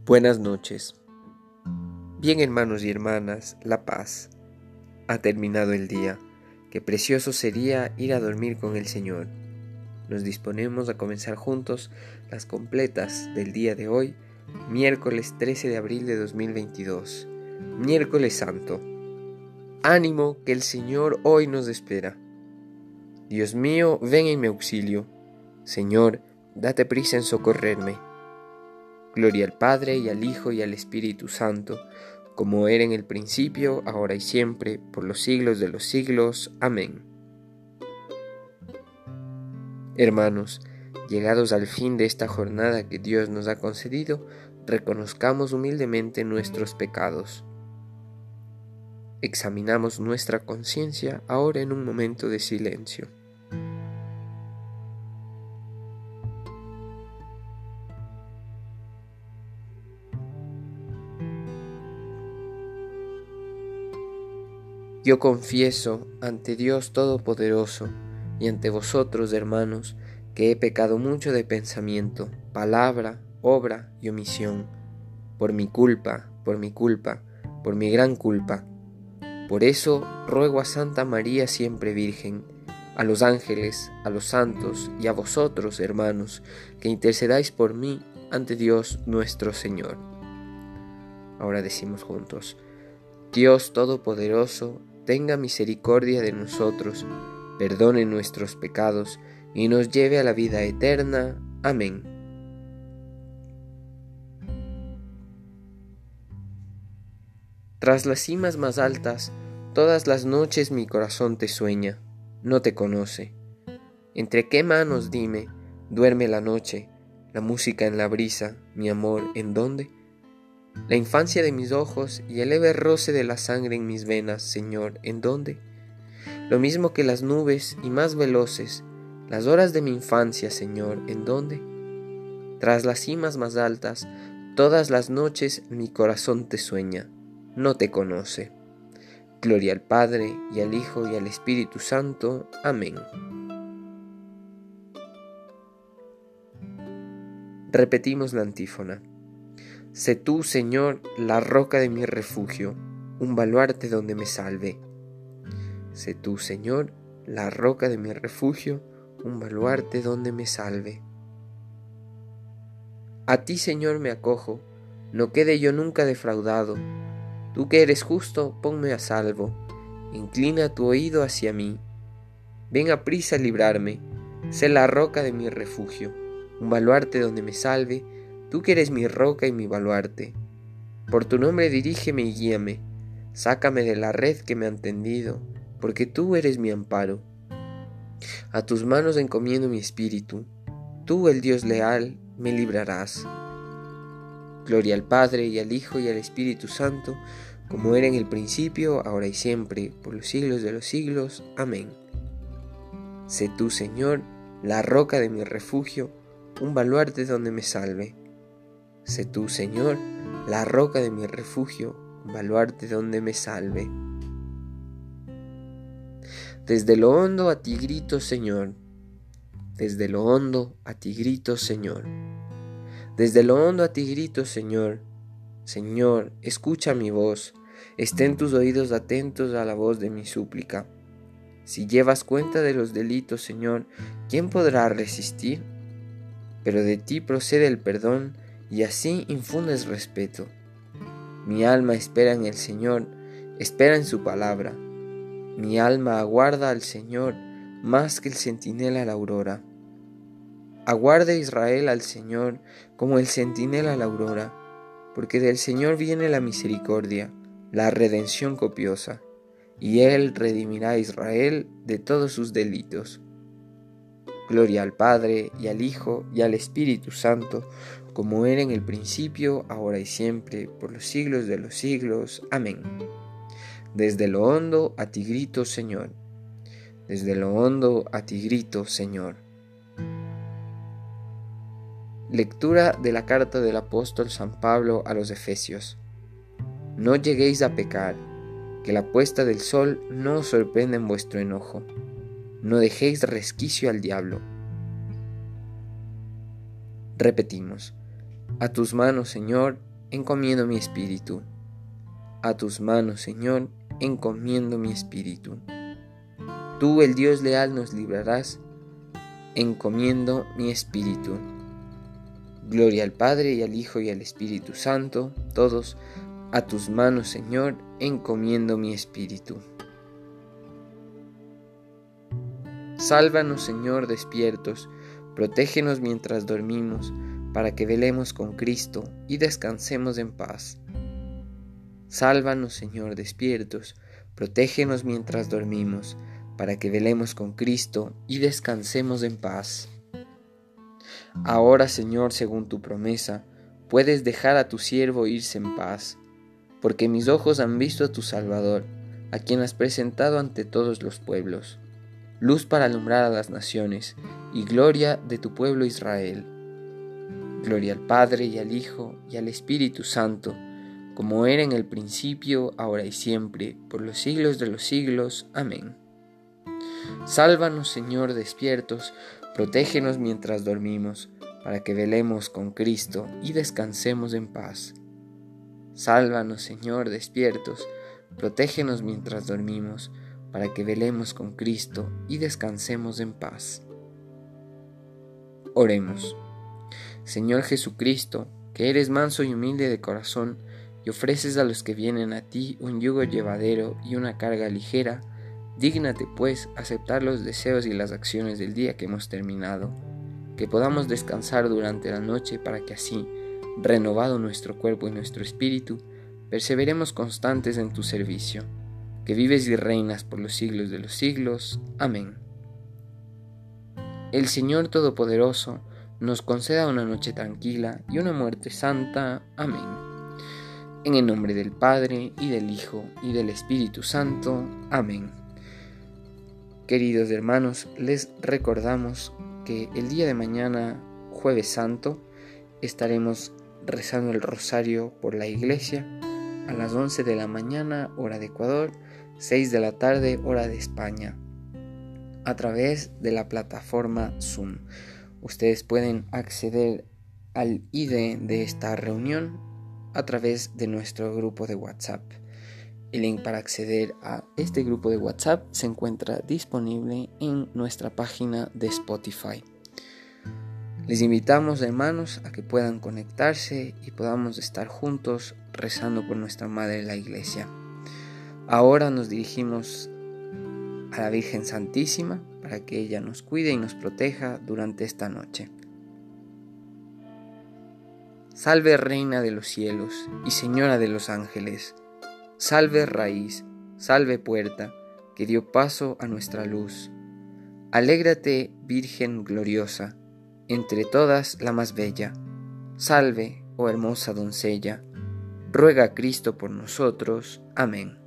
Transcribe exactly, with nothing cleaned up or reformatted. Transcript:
Buenas noches. Bien, hermanos y hermanas, la paz. Ha terminado el día. Qué precioso sería ir a dormir con el Señor. Nos disponemos a comenzar juntos las completas del día de hoy, miércoles trece de abril de dos mil veintidós, miércoles santo. Ánimo, que el Señor hoy nos espera. Dios mío, ven en mi auxilio. Señor, date prisa en socorrerme. Gloria al Padre, y al Hijo, y al Espíritu Santo, como era en el principio, ahora y siempre, por los siglos de los siglos. Amén. Hermanos, llegados al fin de esta jornada que Dios nos ha concedido, reconozcamos humildemente nuestros pecados. Examinamos nuestra conciencia ahora en un momento de silencio. Yo confieso ante Dios Todopoderoso y ante vosotros, hermanos, que he pecado mucho de pensamiento, palabra, obra y omisión, por mi culpa, por mi culpa, por mi gran culpa. Por eso ruego a Santa María siempre Virgen, a los ángeles, a los santos y a vosotros, hermanos, que intercedáis por mí ante Dios nuestro Señor. Ahora decimos juntos: Dios Todopoderoso, tenga misericordia de nosotros, perdone nuestros pecados y nos lleve a la vida eterna. Amén. Tras las cimas más altas, todas las noches mi corazón te sueña, no te conoce. ¿Entre qué manos, dime, duerme la noche, la música en la brisa, mi amor, en dónde? La infancia de mis ojos y el leve roce de la sangre en mis venas, Señor, ¿en dónde? Lo mismo que las nubes y más veloces, las horas de mi infancia, Señor, ¿en dónde? Tras las cimas más altas, todas las noches mi corazón te sueña, no te conoce. Gloria al Padre, y al Hijo, y al Espíritu Santo. Amén. Repetimos la antífona. Sé tú, Señor, la roca de mi refugio, un baluarte donde me salve. Sé tú, Señor, la roca de mi refugio, un baluarte donde me salve. A ti, Señor, me acojo, no quede yo nunca defraudado. Tú que eres justo, ponme a salvo, inclina tu oído hacia mí. Ven a prisa a librarme, sé la roca de mi refugio, un baluarte donde me salve. Tú que eres mi roca y mi baluarte, por tu nombre dirígeme y guíame, sácame de la red que me han tendido, porque tú eres mi amparo. A tus manos encomiendo mi espíritu, tú, el Dios leal, me librarás. Gloria al Padre, y al Hijo, y al Espíritu Santo, como era en el principio, ahora y siempre, por los siglos de los siglos. Amén. Sé tú, Señor, la roca de mi refugio, un baluarte donde me salve. Sé tú, Señor, la roca de mi refugio, baluarte donde me salve. Desde lo hondo a ti grito, Señor. Desde lo hondo a ti grito, Señor. Desde lo hondo a ti grito, Señor. Señor, escucha mi voz. Estén tus oídos atentos a la voz de mi súplica. Si llevas cuenta de los delitos, Señor, ¿quién podrá resistir? Pero de ti procede el perdón, y así infundes respeto. Mi alma espera en el Señor, espera en su palabra. Mi alma aguarda al Señor más que el centinela a la aurora. Aguarde Israel al Señor como el centinela a la aurora, porque del Señor viene la misericordia, la redención copiosa, y Él redimirá a Israel de todos sus delitos. Gloria al Padre, y al Hijo, y al Espíritu Santo, como era en el principio, ahora y siempre, por los siglos de los siglos. Amén. Desde lo hondo a ti grito, Señor. Desde lo hondo a ti grito, Señor. Lectura de la carta del apóstol San Pablo a los Efesios. No lleguéis a pecar, que la puesta del sol no os sorprenda en vuestro enojo. No dejéis resquicio al diablo. Repetimos: a tus manos, Señor, encomiendo mi espíritu. A tus manos, Señor, encomiendo mi espíritu. Tú, el Dios leal, nos librarás, encomiendo mi espíritu. Gloria al Padre, y al Hijo, y al Espíritu Santo, todos a tus manos, Señor, encomiendo mi espíritu. Sálvanos, Señor, despiertos, protégenos mientras dormimos, para que velemos con Cristo y descansemos en paz. Sálvanos, Señor, despiertos, protégenos mientras dormimos, para que velemos con Cristo y descansemos en paz. Ahora, Señor, según tu promesa, puedes dejar a tu siervo irse en paz, porque mis ojos han visto a tu Salvador, a quien has presentado ante todos los pueblos, luz para alumbrar a las naciones y gloria de tu pueblo Israel. Gloria al Padre, y al Hijo, y al Espíritu Santo, como era en el principio, ahora y siempre, por los siglos de los siglos. Amén. Sálvanos, Señor, despiertos, protégenos mientras dormimos, para que velemos con Cristo y descansemos en paz. Sálvanos, Señor, despiertos, protégenos mientras dormimos, para que velemos con Cristo y descansemos en paz. Oremos. Señor Jesucristo, que eres manso y humilde de corazón, y ofreces a los que vienen a ti un yugo llevadero y una carga ligera, dígnate, pues, aceptar los deseos y las acciones del día que hemos terminado, que podamos descansar durante la noche para que así, renovado nuestro cuerpo y nuestro espíritu, perseveremos constantes en tu servicio, que vives y reinas por los siglos de los siglos. Amén. El Señor Todopoderoso nos conceda una noche tranquila y una muerte santa. Amén. En el nombre del Padre, y del Hijo, y del Espíritu Santo. Amén. Queridos hermanos, les recordamos que el día de mañana, Jueves Santo, estaremos rezando el rosario por la iglesia a las once de la mañana, hora de Ecuador, seis de la tarde, hora de España, a través de la plataforma Zoom. Ustedes pueden acceder al I D de esta reunión a través de nuestro grupo de WhatsApp. El link para acceder a este grupo de WhatsApp se encuentra disponible en nuestra página de Spotify. Les invitamos, hermanos, a que puedan conectarse y podamos estar juntos rezando por nuestra Madre la Iglesia. Ahora nos dirigimos a la Virgen Santísima para que ella nos cuide y nos proteja durante esta noche. Salve, Reina de los cielos y Señora de los ángeles. Salve, raíz, salve, puerta, que dio paso a nuestra luz. Alégrate, Virgen gloriosa, entre todas la más bella. Salve, oh hermosa doncella, ruega a Cristo por nosotros. Amén.